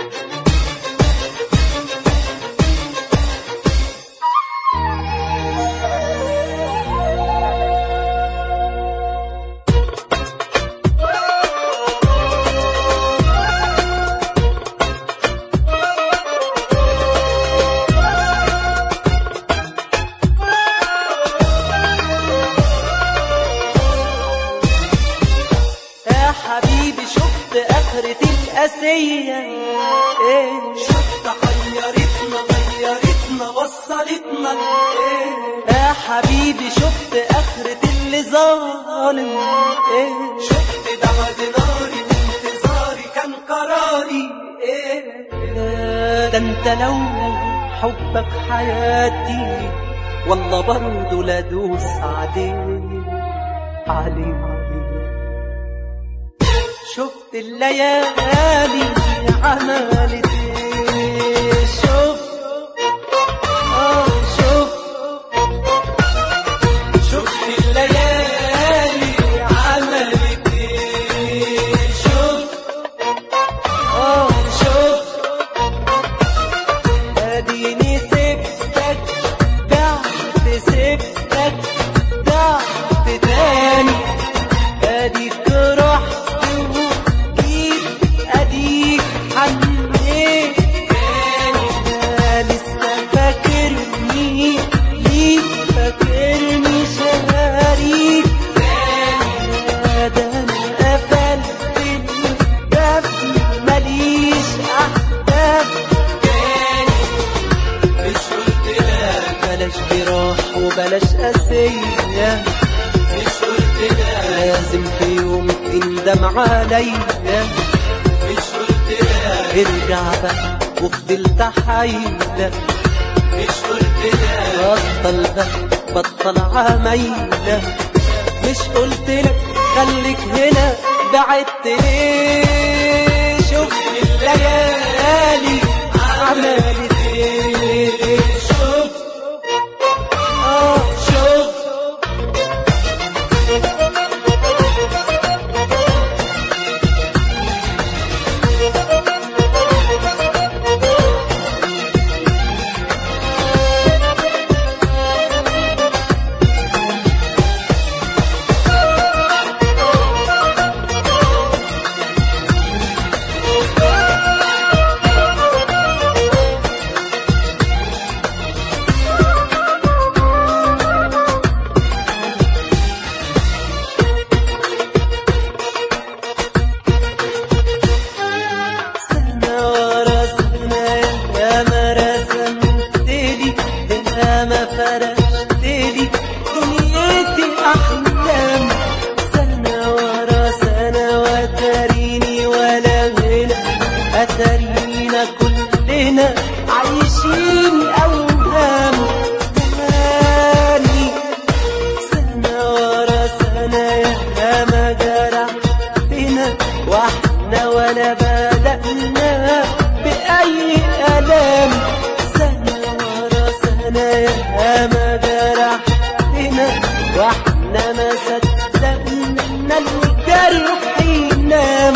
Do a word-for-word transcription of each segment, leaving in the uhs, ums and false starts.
حبيبي شفت آخرة القاسية ايه، شفت حيرتنا غيرتنا وصلتنا ايه، يا حبيبي شفت آخرة اللي ظالم ايه، شفت بعد ناري وانتظاري كان قراري ايه، ده انت لو حبك حياتي والله برضو لا دوس عليه عليه. شفت الليالي عملت ايه، شفت اه شفت شفت الليالي عملت ايه، شفت اه شفت اديني سبتك ضعت سبتك ضعت تاني، اديك رحت حنيت تاني، لسه فاكرني ليك فاكرني شهريك تاني، ده انا قفلت الباب ماليش احباب تاني. مش قلت لك بلاش جراح وبلاش قاسية، مش قلت لك لازم في يوم تندم عليا، ارجع بقى وفضلت حايلة، مش قلت لك بطل بقى بطل عمايلة، مش قلت لك خليك هنا بعدت ليه، شفت الليالي عملت ايه، شفت اه شفت ما فرشتلي دنيتي أحلام، سنة ورا سنة وتريني ولا هنا، أترينا كلنا عايشين أوهام زماني، سنة ورا سنة يا ما جرحتنا واحنا ولا بدأنا بأي ألام، يا ما جرحتنا واحنا ما صدقنا الجرح ينام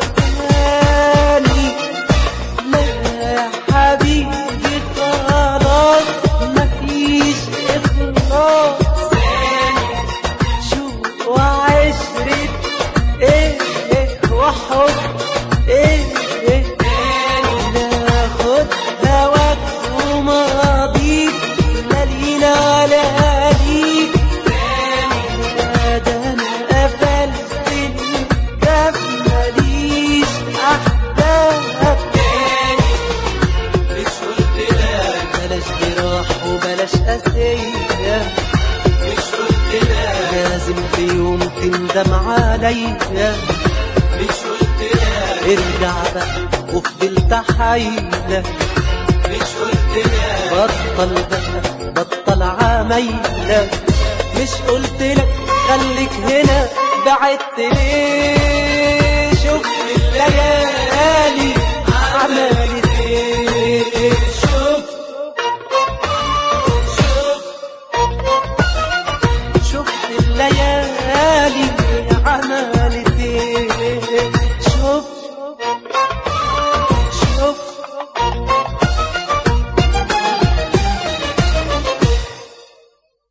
تاني. لا يا حبيبي خلاص مفيش إخلاص تاني، شوق وعشرة ايه ايه وحب ايه ايه تاني، ناخد هواك وماضيك مالينا ولا ليك تاني، ده انا قفلت الباب ماليش احباب تاني. مش قلت لك بلاش جراح وبلاش قاسية، مش قلت لك لازم في يوم تندم عليا، مش قلت لك ارجع بقى وفضلت حايلة، مش قلت لك بطل بقى بطل عمايلة، مش قلت لك خليك هنا بعدت ليه، شفت الليالي